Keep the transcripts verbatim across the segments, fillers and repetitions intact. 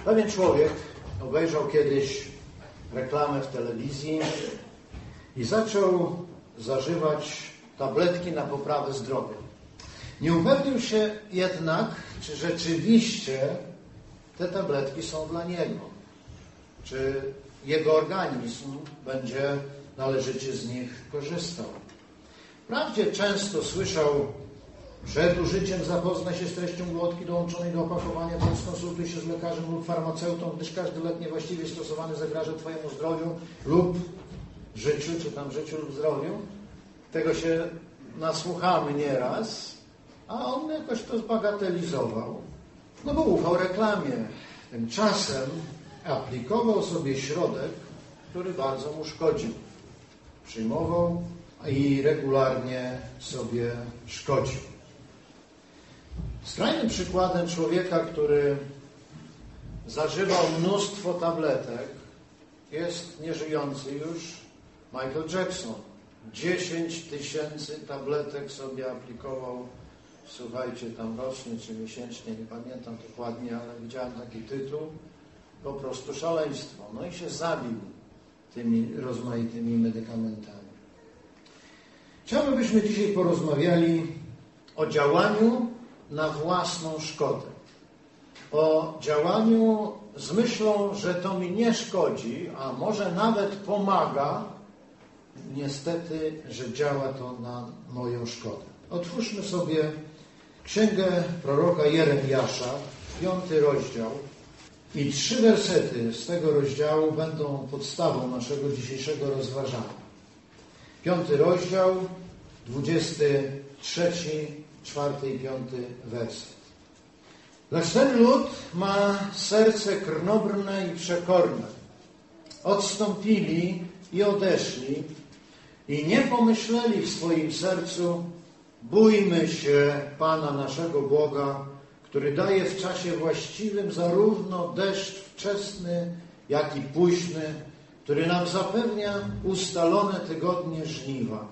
Pewien człowiek obejrzał kiedyś reklamę w telewizji i zaczął zażywać tabletki na poprawę zdrowia. Nie upewnił się jednak, czy rzeczywiście te tabletki są dla niego, czy jego organizm będzie należycie z nich korzystał. Wprawdzie często słyszał: przed użyciem zapoznaj się z treścią ulotki dołączonej do opakowania, bądź skonsultuj się z lekarzem lub farmaceutą, gdyż każdy lek niewłaściwie stosowany zagraża Twojemu zdrowiu lub życiu, czy tam życiu lub zdrowiu. Tego się nasłuchamy nieraz, a on jakoś to zbagatelizował, no bo ufał reklamie. Tymczasem aplikował sobie środek, który bardzo mu szkodził. Przyjmował i regularnie sobie szkodził. Skrajnym przykładem człowieka, który zażywał mnóstwo tabletek, jest nieżyjący już Michael Jackson. dziesięć tysięcy tabletek sobie aplikował, słuchajcie, tam rocznie czy miesięcznie, nie pamiętam dokładnie, ale widziałem taki tytuł, po prostu szaleństwo. No i się zabił tymi rozmaitymi medykamentami. Chciałbym, byśmy dzisiaj porozmawiali o działaniu na własną szkodę. O działaniu z myślą, że to mi nie szkodzi, a może nawet pomaga. Niestety, że działa to na moją szkodę. Otwórzmy sobie księgę proroka Jeremiasza, piąty rozdział, i trzy wersety z tego rozdziału będą podstawą naszego dzisiejszego rozważania. Piąty rozdział, dwudziesty trzeci, czwarty i piąty werset. Lecz ten lud ma serce krnobrne i przekorne. Odstąpili i odeszli i nie pomyśleli w swoim sercu: bójmy się Pana naszego Boga, który daje w czasie właściwym zarówno deszcz wczesny, jak i późny, który nam zapewnia ustalone tygodnie żniwa.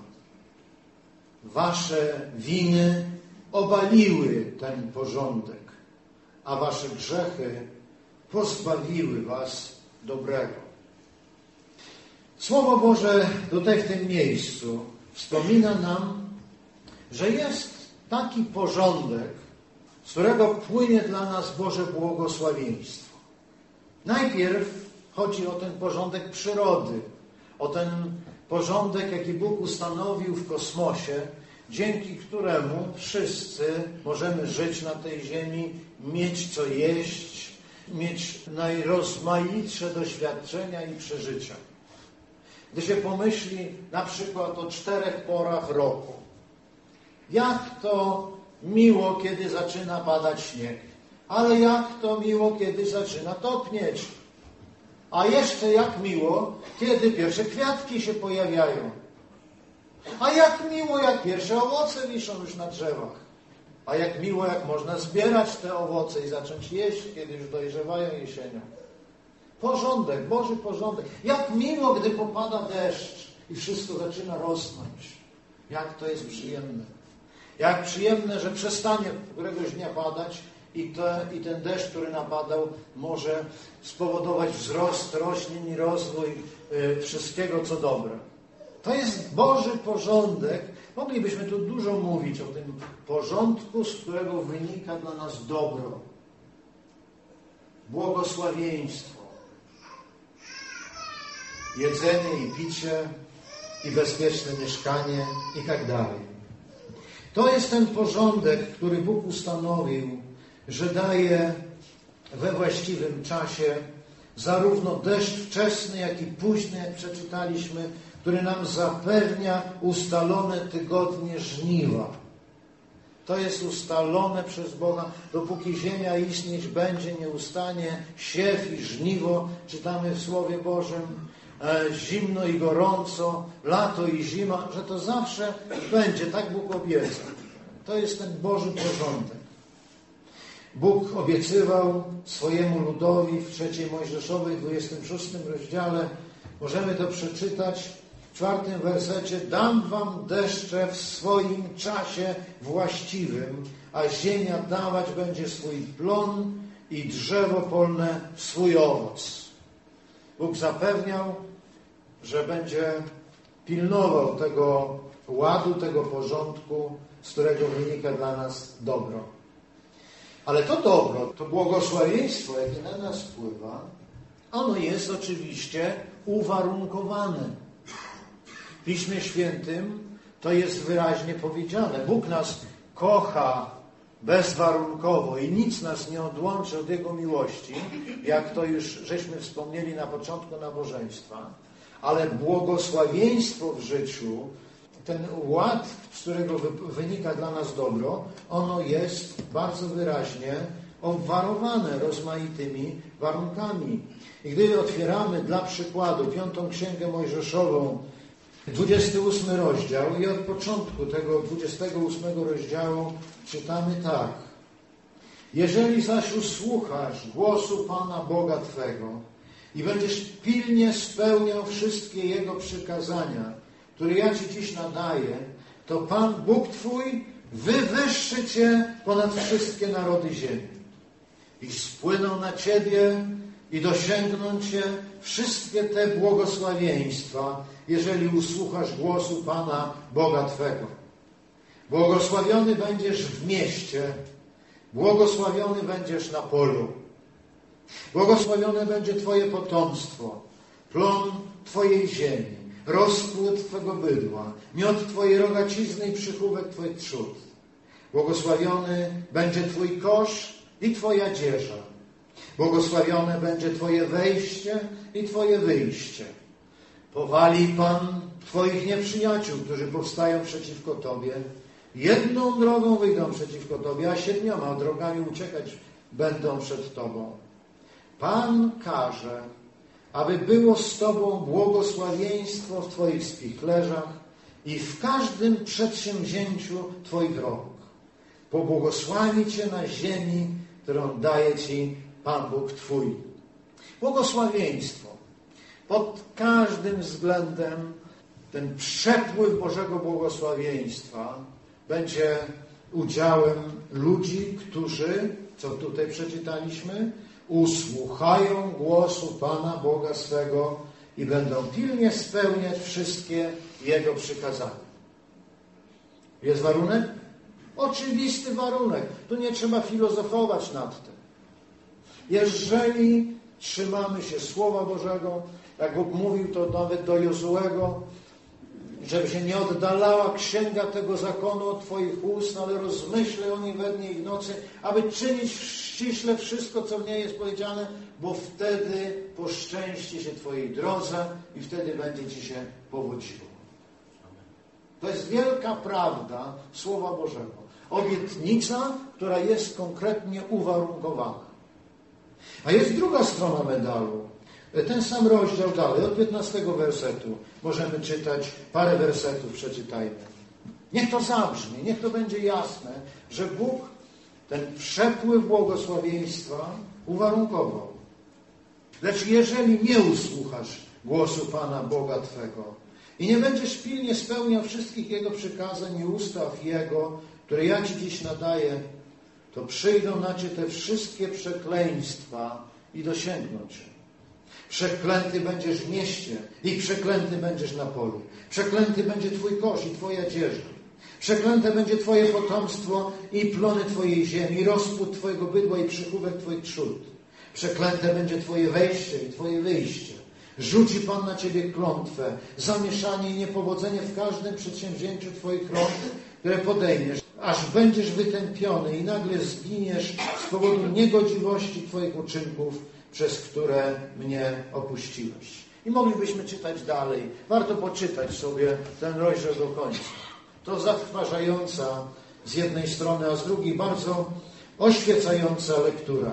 Wasze winy obaliły ten porządek, a wasze grzechy pozbawiły was dobrego. Słowo Boże tutaj w tym miejscu wspomina nam, że jest taki porządek, z którego płynie dla nas Boże błogosławieństwo. Najpierw chodzi o ten porządek przyrody, o ten porządek, jaki Bóg ustanowił w kosmosie, dzięki któremu wszyscy możemy żyć na tej ziemi, mieć co jeść, mieć najrozmaitsze doświadczenia i przeżycia. Gdy się pomyśli na przykład o czterech porach roku, jak to miło, kiedy zaczyna padać śnieg, ale jak to miło, kiedy zaczyna topnieć, a jeszcze jak miło, kiedy pierwsze kwiatki się pojawiają, a jak miło, jak pierwsze owoce wiszą już na drzewach, a jak miło, jak można zbierać te owoce i zacząć jeść, kiedy już dojrzewają jesienią. Porządek, Boży porządek. Jak miło, gdy popada deszcz i wszystko zaczyna rosnąć. Jak to jest przyjemne. Jak przyjemne, że przestanie któregoś dnia padać i, te, i ten deszcz, który napadał, może spowodować wzrost roślin i rozwój y, wszystkiego, co dobre. To jest Boży porządek. Moglibyśmy tu dużo mówić o tym porządku, z którego wynika dla nas dobro, błogosławieństwo, jedzenie i picie i bezpieczne mieszkanie i tak dalej. To jest ten porządek, który Bóg ustanowił, że daje we właściwym czasie zarówno deszcz wczesny, jak i późny, jak przeczytaliśmy, który nam zapewnia ustalone tygodnie żniwa. To jest ustalone przez Boga, dopóki ziemia istnieć będzie, nie ustanie siew i żniwo. Czytamy w Słowie Bożym, e, zimno i gorąco, lato i zima, że to zawsze będzie, tak Bóg obiecał. To jest ten Boży porządek. Bóg obiecywał swojemu ludowi w trzeciej Mojżeszowej, dwudziestym szóstym rozdziale, możemy to przeczytać w czwartym wersecie: dam wam deszcze w swoim czasie właściwym, a ziemia dawać będzie swój plon i drzewo polne swój owoc. Bóg zapewniał, że będzie pilnował tego ładu, tego porządku, z którego wynika dla nas dobro. Ale to dobro, to błogosławieństwo, jakie na nas wpływa, ono jest oczywiście uwarunkowane. W Piśmie Świętym to jest wyraźnie powiedziane. Bóg nas kocha bezwarunkowo i nic nas nie odłączy od Jego miłości, jak to już żeśmy wspomnieli na początku nabożeństwa, ale błogosławieństwo w życiu, ten ład, z którego wynika dla nas dobro, ono jest bardzo wyraźnie obwarowane rozmaitymi warunkami. I gdy otwieramy dla przykładu piątą Księgę Mojżeszową, dwudziesty ósmy rozdział i od początku tego dwudziestego ósmego rozdziału czytamy tak. Jeżeli zaś usłuchasz głosu Pana Boga Twego i będziesz pilnie spełniał wszystkie Jego przykazania, które ja Ci dziś nadaję, to Pan Bóg Twój wywyższy Cię ponad wszystkie narody ziemi i spłyną na Ciebie i dosięgną Cię wszystkie te błogosławieństwa, jeżeli usłuchasz głosu Pana Boga Twego. Błogosławiony będziesz w mieście, błogosławiony będziesz na polu. Błogosławione będzie Twoje potomstwo, plon Twojej ziemi, rozpłód Twego bydła, miod Twojej rogacizny i przychówek Twoich trzód. Błogosławiony będzie Twój kosz i Twoja dzieża. Błogosławione będzie Twoje wejście i Twoje wyjście. Powali Pan Twoich nieprzyjaciół, którzy powstają przeciwko Tobie. Jedną drogą wyjdą przeciwko Tobie, a siedmioma drogami uciekać będą przed Tobą. Pan każe, aby było z Tobą błogosławieństwo w Twoich spichlerzach i w każdym przedsięwzięciu Twoich rąk. Pobłogosławi Cię na ziemi, którą daje Ci Pan Bóg Twój. Błogosławieństwo. Pod każdym względem ten przepływ Bożego błogosławieństwa będzie udziałem ludzi, którzy, co tutaj przeczytaliśmy, usłuchają głosu Pana Boga swego i będą pilnie spełniać wszystkie Jego przykazania. Jest warunek? Oczywisty warunek. Tu nie trzeba filozofować nad tym. Jeżeli trzymamy się Słowa Bożego, jak Bóg mówił to nawet do Jozuego, żeby się nie oddalała księga tego zakonu od Twoich ust, ale rozmyślaj o niej we dnie i w nocy, aby czynić ściśle wszystko, co w niej jest powiedziane, bo wtedy poszczęści się Twojej drodze i wtedy będzie Ci się powodziło. To jest wielka prawda Słowa Bożego. Obietnica, która jest konkretnie uwarunkowana. A jest druga strona medalu. Ten sam rozdział dalej, od piętnastego wersetu. Możemy czytać, parę wersetów przeczytajmy. Niech to zabrzmi, niech to będzie jasne, że Bóg ten przepływ błogosławieństwa uwarunkował. Lecz jeżeli nie usłuchasz głosu Pana Boga Twego i nie będziesz pilnie spełniał wszystkich Jego przykazań i ustaw Jego, które ja Ci dziś nadaję, to przyjdą na Cię te wszystkie przekleństwa i dosięgną Cię. Przeklęty będziesz w mieście i przeklęty będziesz na polu. Przeklęty będzie Twój kosz i Twoja dzieża. Przeklęte będzie Twoje potomstwo i plony Twojej ziemi, rozpłód Twojego bydła i przychówek Twoich trzód. Przeklęte będzie Twoje wejście i Twoje wyjście. Rzuci Pan na Ciebie klątwę, zamieszanie i niepowodzenie w każdym przedsięwzięciu Twoich rąk, które podejmiesz, aż będziesz wytępiony i nagle zginiesz z powodu niegodziwości Twoich uczynków, przez które mnie opuściłeś. I moglibyśmy czytać dalej. Warto poczytać sobie ten rozdział do końca. To zatrważająca z jednej strony, a z drugiej bardzo oświecająca lektura.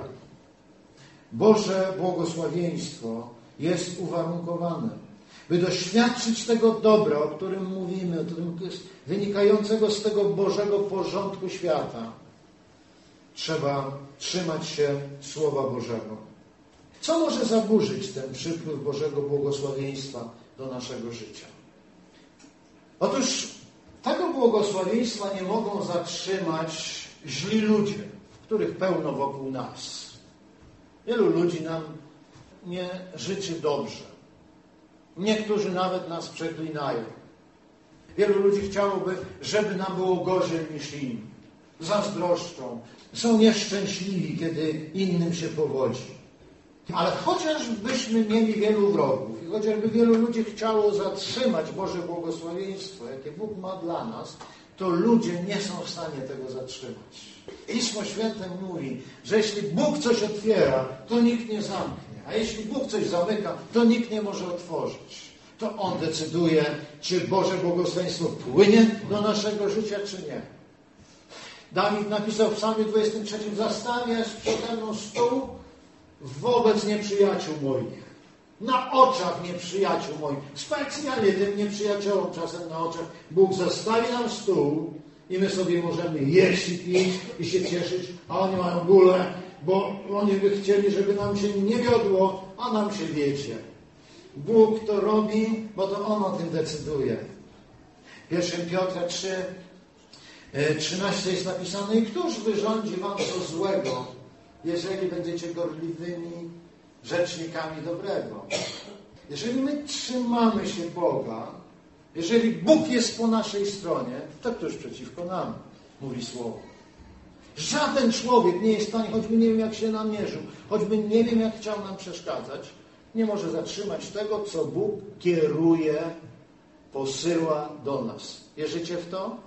Boże błogosławieństwo jest uwarunkowane. By doświadczyć tego dobra, o którym mówimy, wynikającego z tego Bożego porządku świata, trzeba trzymać się Słowa Bożego. Co może zaburzyć ten przypływ Bożego błogosławieństwa do naszego życia? Otóż tego błogosławieństwa nie mogą zatrzymać źli ludzie, których pełno wokół nas. Wielu ludzi nam nie życzy dobrze. Niektórzy nawet nas przeklinają. Wielu ludzi chciałoby, żeby nam było gorzej niż im. Zazdroszczą. Są nieszczęśliwi, kiedy innym się powodzi. Ale chociażbyśmy mieli wielu wrogów i chociażby wielu ludzi chciało zatrzymać Boże błogosławieństwo, jakie Bóg ma dla nas, to ludzie nie są w stanie tego zatrzymać. Pismo Święte mówi, że jeśli Bóg coś otwiera, to nikt nie zamknie. A jeśli Bóg coś zamyka, to nikt nie może otworzyć. To On decyduje, czy Boże błogosławieństwo płynie do naszego życia, czy nie. Dawid napisał w Psalmie dwudziestym trzecim: zastawiasz przede mną stół wobec nieprzyjaciół moich. Na oczach nieprzyjaciół moich. Specjalnie tym nieprzyjaciołom czasem na oczach Bóg zastawi nam stół i my sobie możemy jeść i pić i się cieszyć, a oni mają bólę, bo oni by chcieli, żeby nam się nie wiodło, a nam się wiecie. Bóg to robi, bo to On o tym decyduje. W pierwszym Piotra trzy, trzynaście jest napisane: i któż wyrządzi wam co złego, jeżeli będziecie gorliwymi rzecznikami dobrego? Jeżeli my trzymamy się Boga, jeżeli Bóg jest po naszej stronie, to któż przeciwko nam, mówi Słowo. Żaden człowiek nie jest w stanie, choćby nie wiem jak się namierzył, choćby nie wiem jak chciał nam przeszkadzać, nie może zatrzymać tego, co Bóg kieruje, posyła do nas. Wierzycie w to?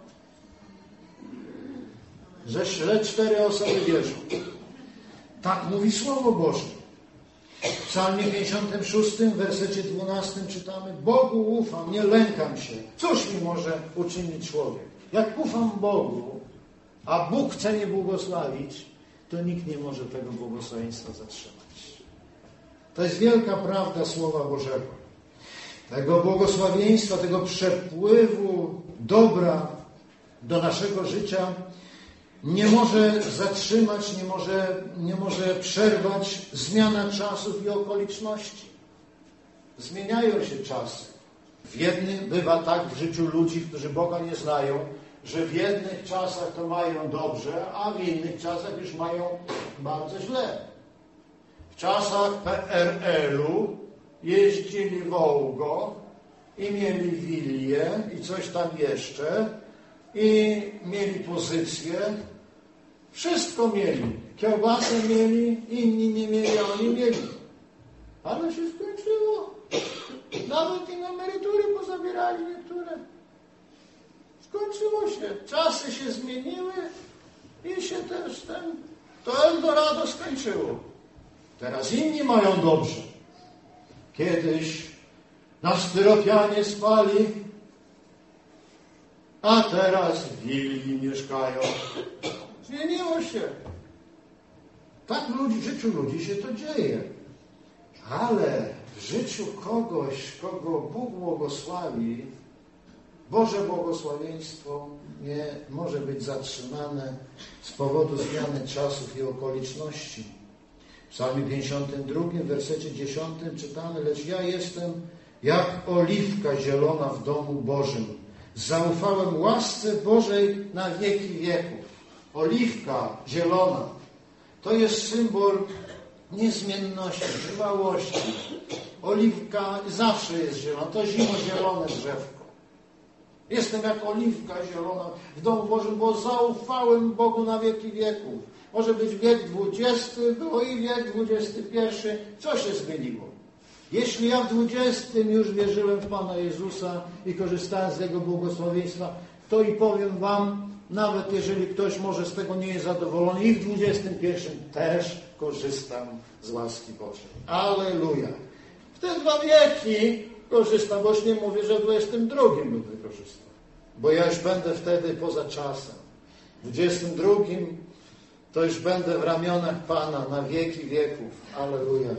Że źle cztery osoby wierzą. Tak mówi Słowo Boże. W Psalmie pięćdziesiątym szóstym, w wersecie dwunastym czytamy: Bogu ufam, nie lękam się. Cóż mi może uczynić człowiek? Jak ufam Bogu, a Bóg chce mnie błogosławić, to nikt nie może tego błogosławieństwa zatrzymać. To jest wielka prawda Słowa Bożego. Tego błogosławieństwa, tego przepływu dobra do naszego życia nie może zatrzymać, nie może, nie może przerwać zmiana czasów i okoliczności. Zmieniają się czasy. W jednym bywa tak w życiu ludzi, którzy Boga nie znają, że w jednych czasach to mają dobrze, a w innych czasach już mają bardzo źle. W czasach P R L-u jeździli Wołgo i mieli wilię i coś tam jeszcze i mieli pozycję. Wszystko mieli. Kiełbasę mieli, inni nie mieli, a oni mieli. Ale się skończyło. Nawet im emerytury pozabierali niektóre. Skończyło się. Czasy się zmieniły i się też ten, to Eldorado skończyło. Teraz inni mają dobrze. Kiedyś na styropianie spali, a teraz w willi mieszkają. Zmieniło się. Tak ludzi, w życiu ludzi się to dzieje. Ale w życiu kogoś, kogo Bóg błogosławi, Boże błogosławieństwo nie może być zatrzymane z powodu zmiany czasów i okoliczności. W Psalmie pięćdziesiątym drugim, w wersecie dziesiątym czytamy: lecz ja jestem jak oliwka zielona w domu Bożym. Zaufałem łasce Bożej na wieki wieków. Oliwka zielona to jest symbol niezmienności, trwałości. Oliwka zawsze jest zielona. To zimozielone drzewko. Jestem jak oliwka zielona w domu Bożym, bo zaufałem Bogu na wieki wieków. Może być wiek dwudziesty, było i wiek dwudziesty pierwszy. Co się zmieniło? Jeśli ja w dwudziestym już wierzyłem w Pana Jezusa i korzystałem z Jego błogosławieństwa, to i powiem wam, nawet jeżeli ktoś może z tego nie jest zadowolony, i w dwudziestym pierwszym też korzystam z łaski Bożej. Alleluja. W te dwa wieki korzystam, bo już nie mówię, że w dwudziestym drugim będę korzystał. Bo ja już będę wtedy poza czasem. W dwudziestym drugim to już będę w ramionach Pana na wieki wieków. Alleluja.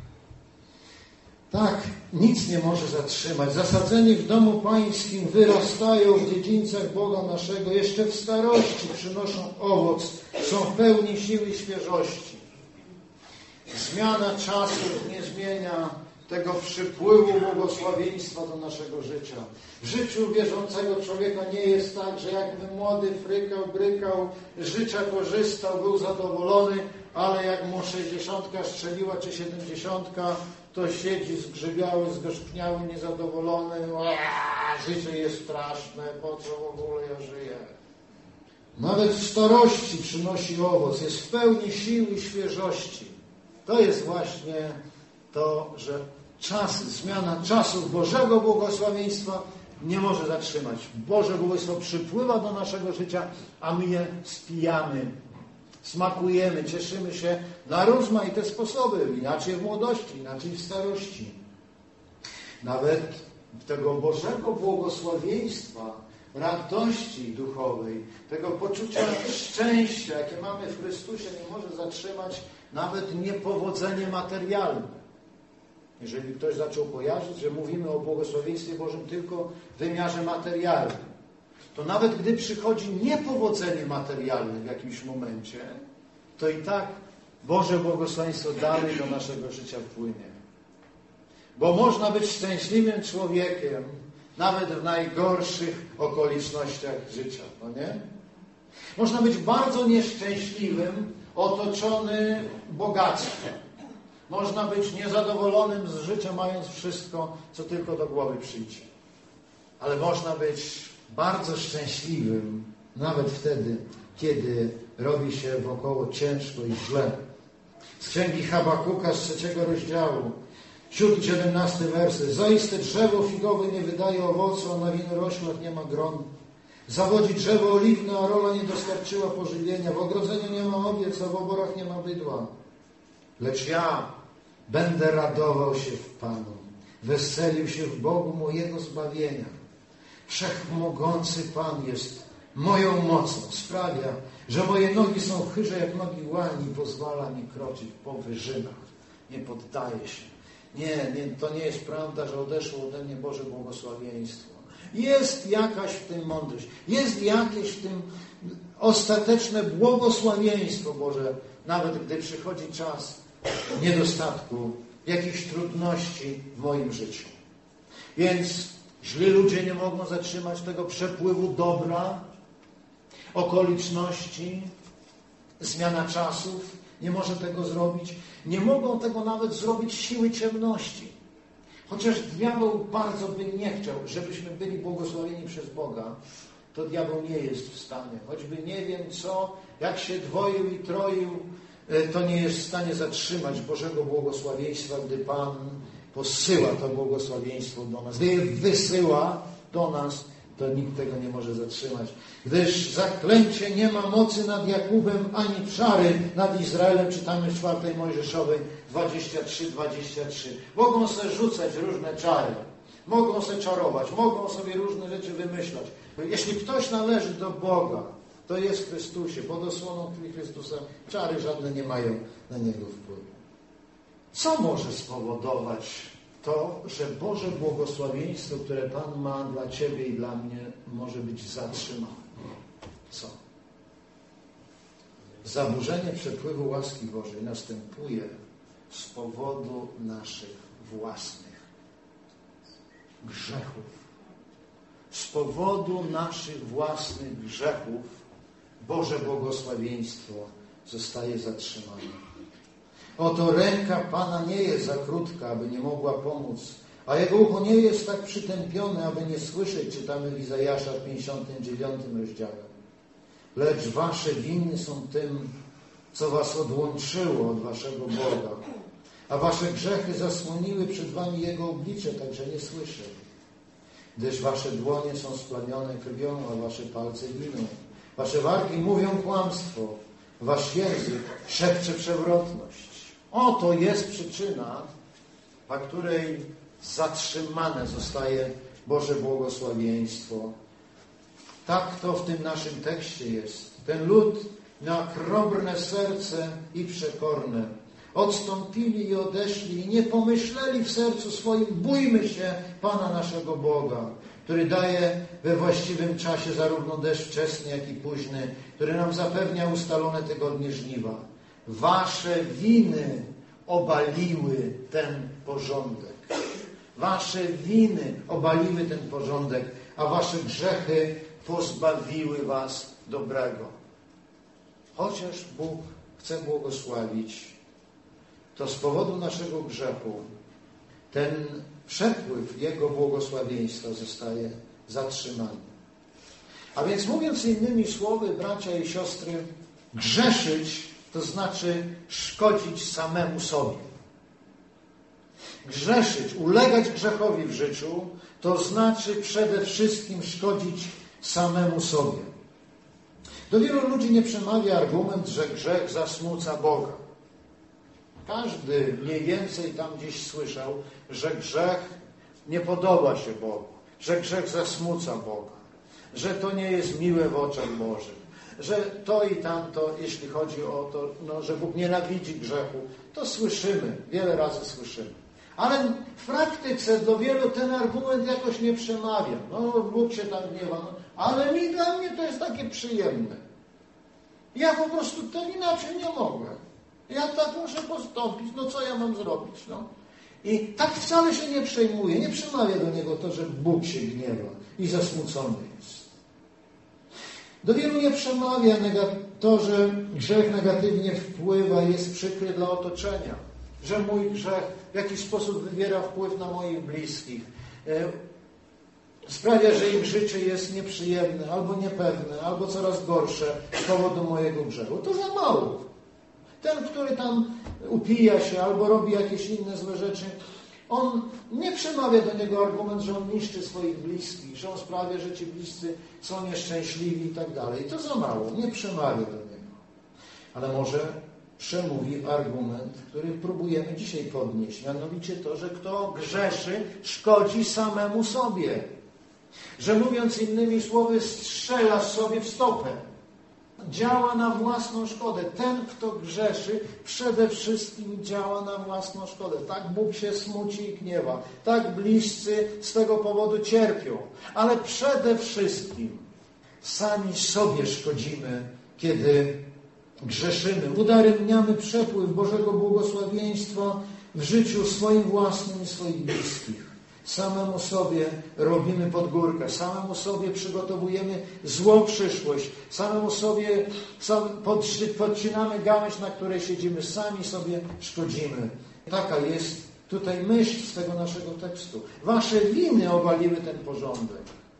Tak, nic nie może zatrzymać. Zasadzeni w domu pańskim wyrastają w dziedzińcach Boga naszego. Jeszcze w starości przynoszą owoc. Są w pełni siły i świeżości. Zmiana czasów nie zmienia tego przypływu błogosławieństwa do naszego życia. W życiu wierzącego człowieka nie jest tak, że jakby młody frykał, brykał, życia korzystał, był zadowolony, ale jak mu sześćdziesiątka strzeliła, czy siedemdziesiątka, to siedzi zgrzybiały, zgorzkniały, niezadowolony. Aaa, życie jest straszne, po co w ogóle ja żyję? Nawet w starości przynosi owoc, jest w pełni sił i świeżości. To jest właśnie to, że czas, zmiana czasów Bożego błogosławieństwa nie może zatrzymać. Boże błogosławieństwo przypływa do naszego życia, a my je spijamy, smakujemy, cieszymy się na rozmaite sposoby. Inaczej w młodości, inaczej w starości. Nawet tego Bożego błogosławieństwa, radości duchowej, tego poczucia szczęścia, jakie mamy w Chrystusie, nie może zatrzymać nawet niepowodzenie materialne. Jeżeli ktoś zaczął kojarzyć, że mówimy o błogosławieństwie Bożym tylko w wymiarze materialnym, to nawet gdy przychodzi niepowodzenie materialne w jakimś momencie, to i tak Boże błogosławieństwo dalej do naszego życia płynie. Bo można być szczęśliwym człowiekiem nawet w najgorszych okolicznościach życia, no nie? Można być bardzo nieszczęśliwym, otoczony bogactwem. Można być niezadowolonym z życia, mając wszystko, co tylko do głowy przyjdzie. Ale można być bardzo szczęśliwym nawet wtedy, kiedy robi się wokoło ciężko i źle. Z księgi Habakuka z trzeciego rozdziału, siódmy, siedemnasty wersy. Zaiste drzewo figowe nie wydaje owocu, a na winoroślach nie ma gron. Zawodzi drzewo oliwne, a rola nie dostarczyła pożywienia. W ogrodzeniu nie ma owiec, a w oborach nie ma bydła. Lecz ja będę radował się w Panu, weselił się w Bogu mojego zbawienia. Wszechmogący Pan jest moją mocą. Sprawia, że moje nogi są chyże jak nogi łani i pozwala mi kroczyć po wyżynach. Nie poddaję się. Nie, nie, to nie jest prawda, że odeszło ode mnie Boże błogosławieństwo. Jest jakaś w tym mądrość. Jest jakieś w tym ostateczne błogosławieństwo Boże, nawet gdy przychodzi czas niedostatku, jakichś trudności w moim życiu. Więc źli ludzie nie mogą zatrzymać tego przepływu dobra, okoliczności, zmiana czasów nie może tego zrobić. Nie mogą tego nawet zrobić siły ciemności. Chociaż diabeł bardzo by nie chciał, żebyśmy byli błogosławieni przez Boga, to diabeł nie jest w stanie. Choćby nie wiem co, jak się dwoił i troił, to nie jest w stanie zatrzymać Bożego błogosławieństwa, gdy Pan posyła to błogosławieństwo do nas. Gdy je wysyła do nas, to nikt tego nie może zatrzymać. Gdyż zaklęcie nie ma mocy nad Jakubem, ani czary nad Izraelem. Czytamy w czwartej Mojżeszowej dwadzieścia trzy, dwadzieścia trzy. Mogą sobie rzucać różne czary. Mogą sobie czarować. Mogą sobie różne rzeczy wymyślać. Jeśli ktoś należy do Boga, to jest w Chrystusie. Pod osłoną krwi Chrystusa czary żadne nie mają na niego wpływu. Co może spowodować to, że Boże błogosławieństwo, które Pan ma dla Ciebie i dla mnie, może być zatrzymane? Co? Zaburzenie przepływu łaski Bożej następuje z powodu naszych własnych grzechów. Z powodu naszych własnych grzechów Boże błogosławieństwo zostaje zatrzymane. Oto ręka Pana nie jest za krótka, aby nie mogła pomóc, a Jego ucho nie jest tak przytępione, aby nie słyszeć, czytamy w Izajasza w pięćdziesiątym dziewiątym rozdziale. Lecz wasze winy są tym, co was odłączyło od waszego Boga, a wasze grzechy zasłoniły przed wami Jego oblicze, tak że nie słyszeli. Gdyż wasze dłonie są splamione krwią, a wasze palce winą. Wasze wargi mówią kłamstwo, wasz język szepcze przewrotność. Oto jest przyczyna, dla której zatrzymane zostaje Boże błogosławieństwo. Tak to w tym naszym tekście jest. Ten lud miał krobrne serce i przekorne. Odstąpili i odeszli i nie pomyśleli w sercu swoim, bójmy się Pana naszego Boga, który daje we właściwym czasie zarówno deszcz wczesny, jak i późny, który nam zapewnia ustalone tygodnie żniwa. Wasze winy obaliły ten porządek. Wasze winy obaliły ten porządek, a wasze grzechy pozbawiły was dobrego. Chociaż Bóg chce błogosławić, to z powodu naszego grzechu ten przepływ Jego błogosławieństwa zostaje zatrzymany. A więc mówiąc innymi słowy, bracia i siostry, grzeszyć to znaczy szkodzić samemu sobie. Grzeszyć, ulegać grzechowi w życiu, to znaczy przede wszystkim szkodzić samemu sobie. Do wielu ludzi nie przemawia argument, że grzech zasmuca Boga. Każdy mniej więcej tam gdzieś słyszał, że grzech nie podoba się Bogu, że grzech zasmuca Boga, że to nie jest miłe w oczach Bożych, że to i tamto, jeśli chodzi o to, no, że Bóg nienawidzi grzechu, to słyszymy, wiele razy słyszymy. Ale w praktyce do wielu ten argument jakoś nie przemawia. No, Bóg się tam gniewa, no, ale mi, dla mnie to jest takie przyjemne. Ja po prostu to inaczej nie mogę. Ja tak muszę postąpić, no co ja mam zrobić? No? I tak wcale się nie przejmuje, nie przemawia do niego to, że Bóg się gniewa i zasmucony jest. Do wielu nie przemawia to, że grzech negatywnie wpływa i jest przykry dla otoczenia, że mój grzech w jakiś sposób wywiera wpływ na moich bliskich, sprawia, że ich życie jest nieprzyjemne, albo niepewne, albo coraz gorsze z powodu mojego grzechu. To za mało. Ten, który tam upija się albo robi jakieś inne złe rzeczy, on nie przemawia do niego argument, że on niszczy swoich bliskich, że on sprawia, że ci bliscy są nieszczęśliwi i tak dalej. To za mało, nie przemawia do niego. Ale może przemówi argument, który próbujemy dzisiaj podnieść, mianowicie to, że kto grzeszy, szkodzi samemu sobie. Że mówiąc innymi słowy, strzela sobie w stopę. Działa na własną szkodę. Ten, kto grzeszy, przede wszystkim działa na własną szkodę. Tak Bóg się smuci i gniewa. Tak bliscy z tego powodu cierpią. Ale przede wszystkim sami sobie szkodzimy, kiedy grzeszymy. Udaremniamy przepływ Bożego błogosławieństwa w życiu swoim własnym i swoich bliskich. Samemu sobie robimy podgórkę, samemu sobie przygotowujemy złą przyszłość, samemu sobie podcinamy gałąź, na której siedzimy, sami sobie szkodzimy. Taka jest tutaj myśl z tego naszego tekstu. Wasze winy obaliły ten porządek.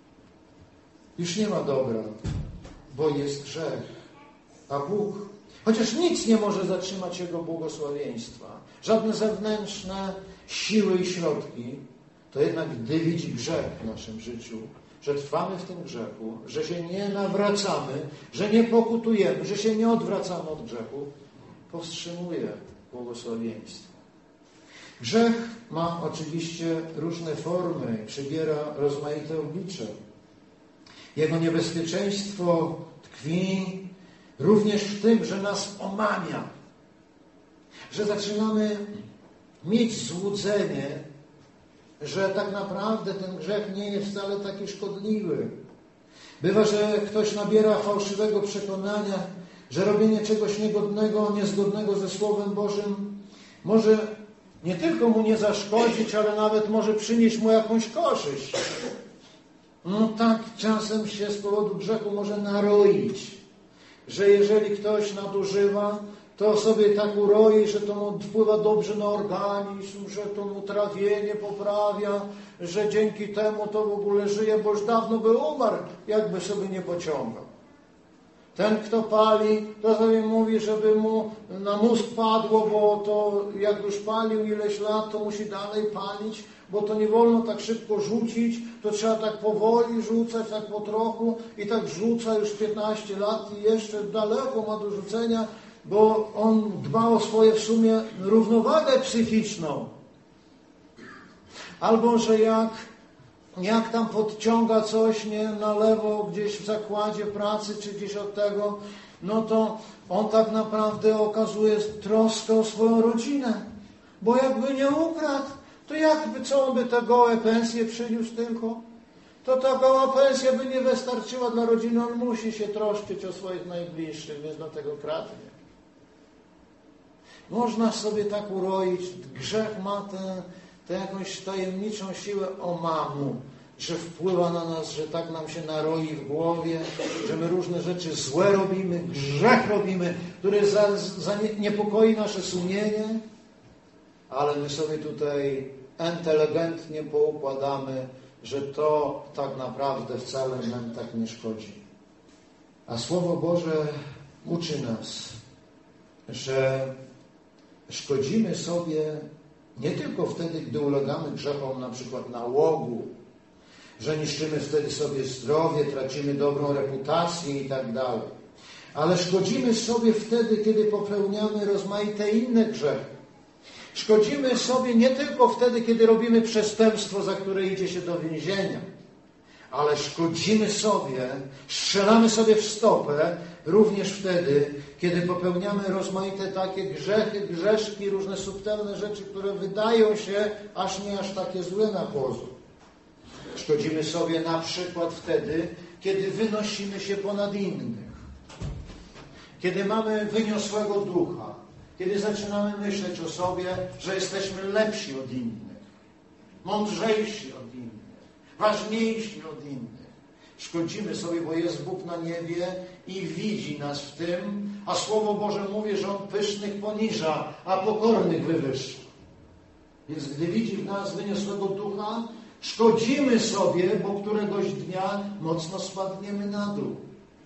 Już nie ma dobra, bo jest grzech. A Bóg, chociaż nic nie może zatrzymać Jego błogosławieństwa, żadne zewnętrzne siły i środki, to jednak gdy widzi grzech w naszym życiu, że trwamy w tym grzechu, że się nie nawracamy, że nie pokutujemy, że się nie odwracamy od grzechu, powstrzymuje błogosławieństwo. Grzech ma oczywiście różne formy, przybiera rozmaite oblicze. Jego niebezpieczeństwo tkwi również w tym, że nas omamia, że zaczynamy mieć złudzenie, że tak naprawdę ten grzech nie jest wcale taki szkodliwy. Bywa, że ktoś nabiera fałszywego przekonania, że robienie czegoś niegodnego, niezgodnego ze Słowem Bożym może nie tylko mu nie zaszkodzić, ale nawet może przynieść mu jakąś korzyść. No tak czasem się z powodu grzechu może naroić, że jeżeli ktoś nadużywa, to sobie tak uroi, że to mu wpływa dobrze na organizm, że to mu trawienie poprawia, że dzięki temu to w ogóle żyje, bo już dawno by umarł, jakby sobie nie pociągał. Ten, kto pali, to sobie mówi, żeby mu na mózg padło, bo to jak już palił ileś lat, to musi dalej palić, bo to nie wolno tak szybko rzucić, to trzeba tak powoli rzucać, tak po trochu i tak rzuca już piętnaście lat i jeszcze daleko ma do rzucenia, bo on dba o swoje w sumie równowagę psychiczną. Albo, że jak, jak tam podciąga coś nie na lewo gdzieś w zakładzie pracy, czy gdzieś od tego, no to on tak naprawdę okazuje troskę o swoją rodzinę. Bo jakby nie ukradł, to jakby, co on by te gołe pensje przyniósł tylko? To ta goła pensja by nie wystarczyła dla rodziny, on musi się troszczyć o swoich najbliższych, więc dlatego kradnie. Można sobie tak uroić, grzech ma tę, tę jakąś tajemniczą siłę omamu, że wpływa na nas, że tak nam się naroi w głowie, że my różne rzeczy złe robimy, grzech robimy, który za, za niepokoi nasze sumienie, ale my sobie tutaj inteligentnie poukładamy, że to tak naprawdę wcale nam tak nie szkodzi. A Słowo Boże uczy nas, że szkodzimy sobie nie tylko wtedy, gdy ulegamy grzechom na przykład nałogu, że niszczymy wtedy sobie zdrowie, tracimy dobrą reputację i tak dalej, ale szkodzimy sobie wtedy, kiedy popełniamy rozmaite inne grzechy. Szkodzimy sobie nie tylko wtedy, kiedy robimy przestępstwo, za które idzie się do więzienia, ale szkodzimy sobie, strzelamy sobie w stopę również wtedy, kiedy popełniamy rozmaite takie grzechy, grzeszki, różne subtelne rzeczy, które wydają się aż nie aż takie złe na pozór. Szkodzimy sobie na przykład wtedy, kiedy wynosimy się ponad innych, kiedy mamy wyniosłego ducha, kiedy zaczynamy myśleć o sobie, że jesteśmy lepsi od innych, mądrzejsi od innych, ważniejsi od innych. Szkodzimy sobie, bo jest Bóg na niebie i widzi nas w tym, a Słowo Boże mówi, że On pysznych poniża, a pokornych wywyższa. Więc gdy widzi w nas wyniosłego ducha, szkodzimy sobie, bo któregoś dnia mocno spadniemy na dół.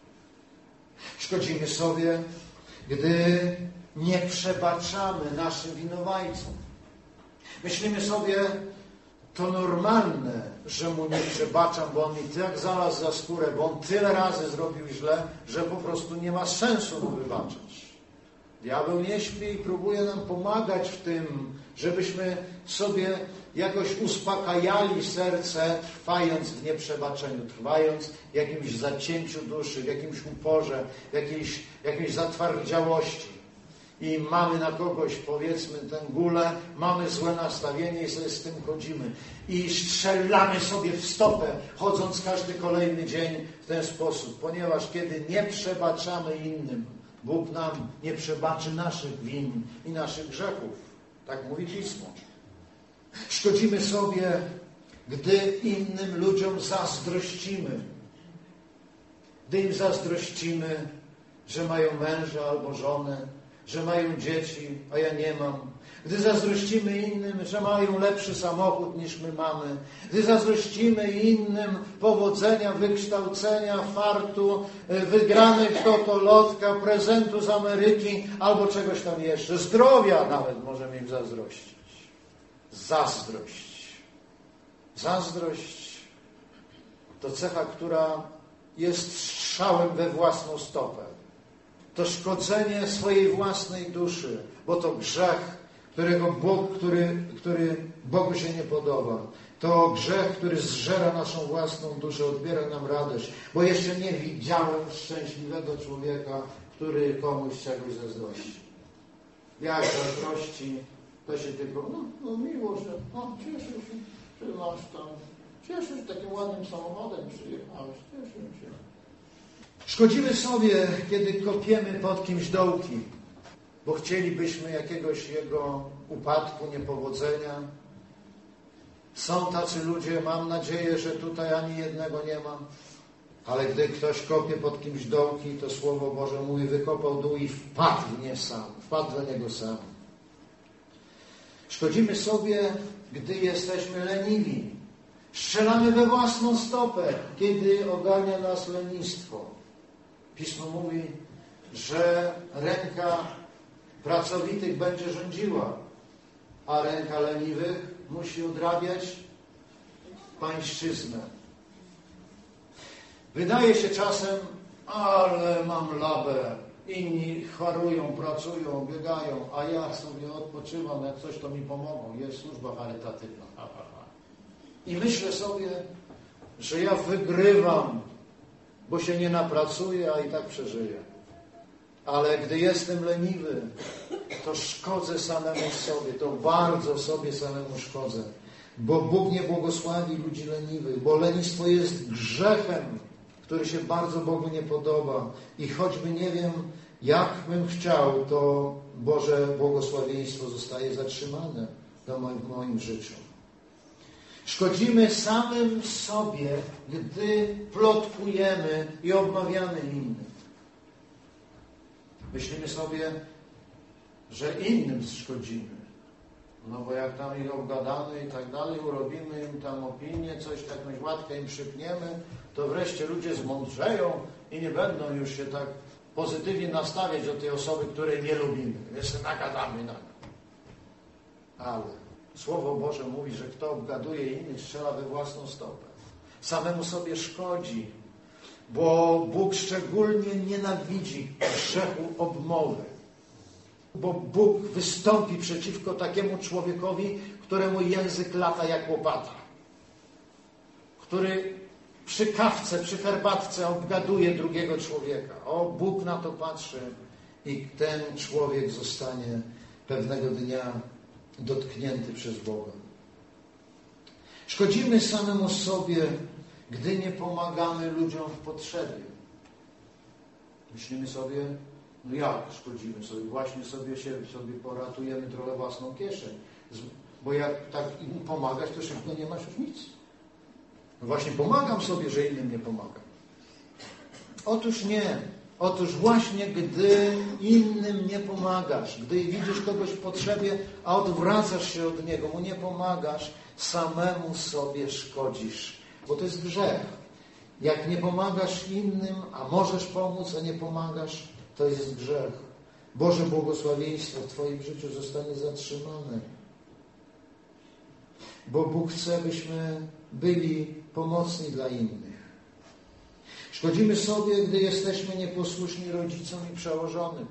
Szkodzimy sobie, gdy nie przebaczamy naszym winowajcom. Myślimy sobie, to normalne, że mu nie przebaczam, bo on mi tak znalazł za skórę, bo on tyle razy zrobił źle, że po prostu nie ma sensu mu wybaczać. Diabeł nie śpi i próbuje nam pomagać w tym, żebyśmy sobie jakoś uspokajali serce, trwając w nieprzebaczeniu, trwając w jakimś zacięciu duszy, w jakimś uporze, w jakiejś, jakiejś zatwardziałości. I mamy na kogoś, powiedzmy, tę gulę, mamy złe nastawienie i sobie z tym chodzimy. I strzelamy sobie w stopę, chodząc każdy kolejny dzień w ten sposób. Ponieważ kiedy nie przebaczamy innym, Bóg nam nie przebaczy naszych win i naszych grzechów. Tak mówi Pismo. Szkodzimy sobie, gdy innym ludziom zazdrościmy. Gdy im zazdrościmy, że mają męża albo żonę, że mają dzieci, a ja nie mam. Gdy zazdrościmy innym, że mają lepszy samochód niż my mamy. Gdy zazdrościmy innym powodzenia, wykształcenia, fartu, wygranych totolotka, prezentu z Ameryki albo czegoś tam jeszcze. Zdrowia nawet możemy im zazdrościć. Zazdrość. Zazdrość to cecha, która jest strzałem we własną stopę. To szkodzenie swojej własnej duszy, bo to grzech, którego Bóg, który, który Bogu się nie podoba. To grzech, który zżera naszą własną duszę, odbiera nam radość, bo jeszcze nie widziałem szczęśliwego człowieka, który komuś czegoś zazdrości. Jak zazdrości, to się tylko, no, no miło, że no, cieszę się, że masz tam, cieszę się, takim ładnym samochodem przyjechałeś, cieszę się. Szkodzimy sobie, kiedy kopiemy pod kimś dołki, bo chcielibyśmy jakiegoś jego upadku, niepowodzenia. Są tacy ludzie, mam nadzieję, że tutaj ani jednego nie ma, ale gdy ktoś kopie pod kimś dołki, to Słowo Boże mówi, wykopał dół i wpadł w nie sam, wpadł do niego sam. Szkodzimy sobie, gdy jesteśmy leniwi. Strzelamy we własną stopę, kiedy ogarnia nas lenistwo. Pismo mówi, że ręka pracowitych będzie rządziła, a ręka leniwych musi odrabiać pańszczyznę. Wydaje się czasem, ale mam labę, inni chorują, pracują, biegają, a ja sobie odpoczywam, jak coś to mi pomogą, jest służba charytatywna. Ha, ha, ha. I myślę sobie, że ja wygrywam, bo się nie napracuję, a i tak przeżyję. Ale gdy jestem leniwy, to szkodzę samemu sobie, to bardzo sobie samemu szkodzę. Bo Bóg nie błogosławi ludzi leniwych, bo lenistwo jest grzechem, który się bardzo Bogu nie podoba. I choćby nie wiem, jak bym chciał, to Boże błogosławieństwo zostaje zatrzymane w moim życiu. Szkodzimy samym sobie, gdy plotkujemy i obmawiamy innych. Myślimy sobie, że innym szkodzimy. No bo jak tam ich obgadamy i tak dalej, urobimy im tam opinię, coś, jakąś łatkę im przypniemy, to wreszcie ludzie zmądrzeją i nie będą już się tak pozytywnie nastawiać do tej osoby, której nie lubimy. Jeszcze nagadamy na nią. Ale Słowo Boże mówi, że kto obgaduje innych, strzela we własną stopę. Samemu sobie szkodzi, bo Bóg szczególnie nienawidzi grzechu obmowy. Bo Bóg wystąpi przeciwko takiemu człowiekowi, któremu język lata jak łopata. Który przy kawce, przy herbatce obgaduje drugiego człowieka. O, Bóg na to patrzy i ten człowiek zostanie pewnego dnia dotknięty przez Boga. Szkodzimy samemu sobie, gdy nie pomagamy ludziom w potrzebie. Myślimy sobie, no jak szkodzimy sobie? Właśnie sobie się sobie poratujemy trochę własną kieszeń. Bo jak tak im pomagać, to szybko nie masz już nic. No właśnie pomagam sobie, że innym nie pomagam. Otóż nie. Otóż właśnie gdy innym nie pomagasz, gdy widzisz kogoś w potrzebie, a odwracasz się od niego, mu nie pomagasz, samemu sobie szkodzisz. Bo to jest grzech. Jak nie pomagasz innym, a możesz pomóc, a nie pomagasz, to jest grzech. Boże błogosławieństwo w Twoim życiu zostanie zatrzymane. Bo Bóg chce, byśmy byli pomocni dla innych. Szkodzimy sobie, gdy jesteśmy nieposłuszni rodzicom i przełożonym.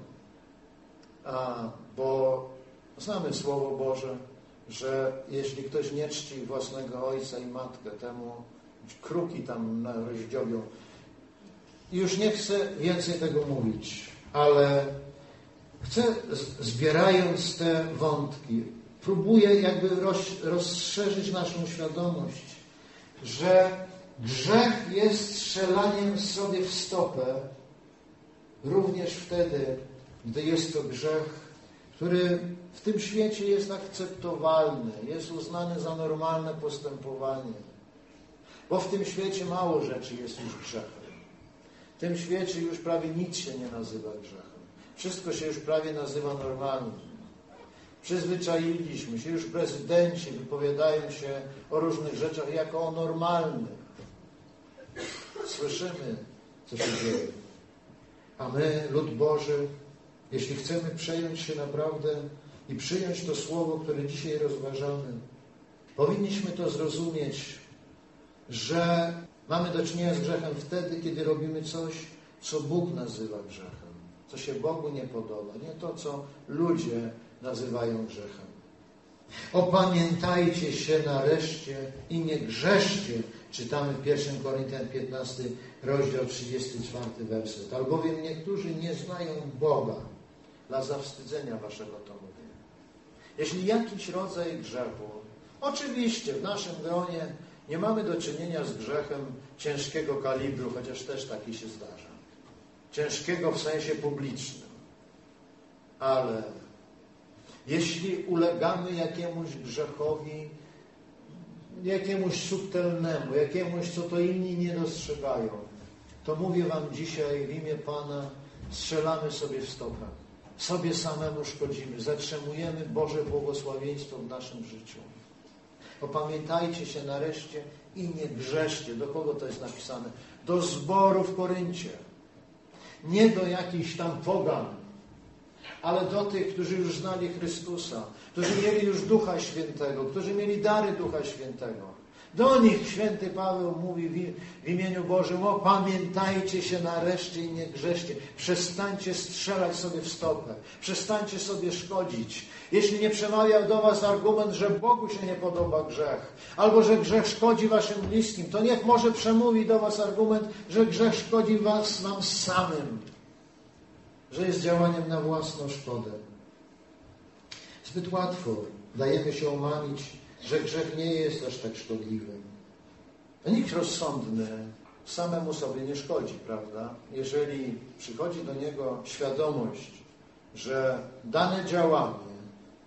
A, bo znamy Słowo Boże, że jeśli ktoś nie czci własnego ojca i matkę, temu kruki tam rozdziobią. I już nie chcę więcej tego mówić, ale chcę, zbierając te wątki, próbuję jakby roz, rozszerzyć naszą świadomość, że grzech jest strzelaniem sobie w stopę również wtedy, gdy jest to grzech, który w tym świecie jest akceptowalny, jest uznany za normalne postępowanie. Bo w tym świecie mało rzeczy jest już grzechem. W tym świecie już prawie nic się nie nazywa grzechem. Wszystko się już prawie nazywa normalnym. Przyzwyczailiśmy się, już prezydenci wypowiadają się o różnych rzeczach jako o normalnych. Słyszymy, co się dzieje. A my, lud Boży, jeśli chcemy przejąć się naprawdę i przyjąć to słowo, które dzisiaj rozważamy, powinniśmy to zrozumieć, że mamy do czynienia z grzechem wtedy, kiedy robimy coś, co Bóg nazywa grzechem, co się Bogu nie podoba, nie to, co ludzie nazywają grzechem. Opamiętajcie się nareszcie i nie grzeszcie, czytamy w pierwszym Koryntian piętnasty rozdział trzydziesty czwarty werset. Albowiem niektórzy nie znają Boga, dla zawstydzenia waszego to mówię. Jeśli jakiś rodzaj grzechu, oczywiście w naszym gronie nie mamy do czynienia z grzechem ciężkiego kalibru, chociaż też taki się zdarza. Ciężkiego w sensie publicznym. Ale jeśli ulegamy jakiemuś grzechowi, jakiemuś subtelnemu, jakiemuś, co to inni nie dostrzegają, to mówię wam dzisiaj w imię Pana, strzelamy sobie w stopę. Sobie samemu szkodzimy, zatrzymujemy Boże błogosławieństwo w naszym życiu. Opamiętajcie się nareszcie i nie grzeszcie. Do kogo to jest napisane? Do zboru w Koryncie. Nie do jakichś tam pogan, ale do tych, którzy już znali Chrystusa, którzy mieli już Ducha Świętego, którzy mieli dary Ducha Świętego. Do nich święty Paweł mówi w imieniu Bożym: opamiętajcie się nareszcie i nie grzeszcie. Przestańcie strzelać sobie w stopę. Przestańcie sobie szkodzić. Jeśli nie przemawia do was argument, że Bogu się nie podoba grzech, albo że grzech szkodzi waszym bliskim, to niech może przemówi do was argument, że grzech szkodzi was wam samym, że jest działaniem na własną szkodę. Zbyt łatwo dajemy się omamić, że grzech nie jest aż tak szkodliwy. A nikt rozsądny samemu sobie nie szkodzi, prawda? Jeżeli przychodzi do niego świadomość, że dane działanie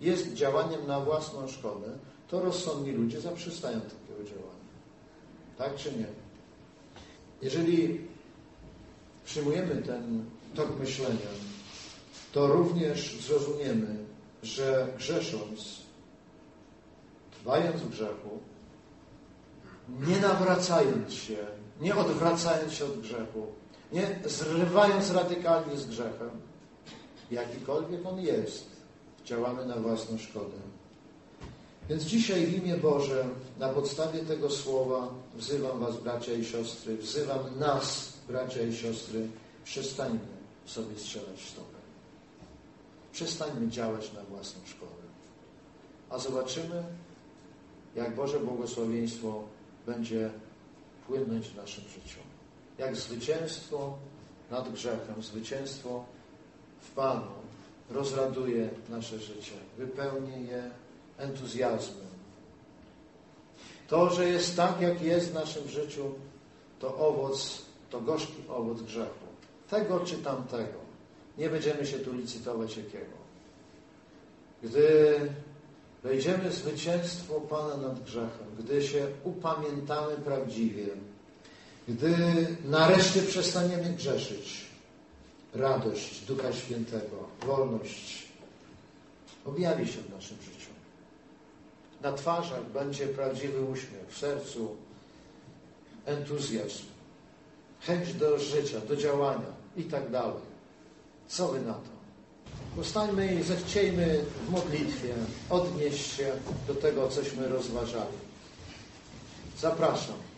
jest działaniem na własną szkodę, to rozsądni ludzie zaprzestają takiego działania. Tak czy nie? Jeżeli przyjmujemy ten tok myślenia, to również zrozumiemy, że grzesząc, trwając w grzechu, nie nawracając się, nie odwracając się od grzechu, nie zrywając radykalnie z grzechem, jakikolwiek on jest, działamy na własną szkodę. Więc dzisiaj w imię Boże, na podstawie tego słowa wzywam was, bracia i siostry, wzywam nas, bracia i siostry, przestańmy sobie strzelać w stopę. Przestańmy działać na własną szkodę. A zobaczymy, jak Boże błogosławieństwo będzie płynąć w naszym życiu. Jak zwycięstwo nad grzechem, zwycięstwo w Panu rozraduje nasze życie, wypełni je entuzjazmem. To, że jest tak, jak jest w naszym życiu, to owoc, to gorzki owoc grzechu. Tego czy tamtego. Nie będziemy się tu licytować jakiego. Gdy wejdziemy w zwycięstwo Pana nad grzechem, gdy się upamiętamy prawdziwie, gdy nareszcie przestaniemy grzeszyć, radość Ducha Świętego, wolność objawi się w naszym życiu. Na twarzach będzie prawdziwy uśmiech, w sercu entuzjazm, chęć do życia, do działania i tak dalej. Co wy na to? Powstańmy i zechciejmy w modlitwie odnieść się do tego, cośmy rozważali. Zapraszam.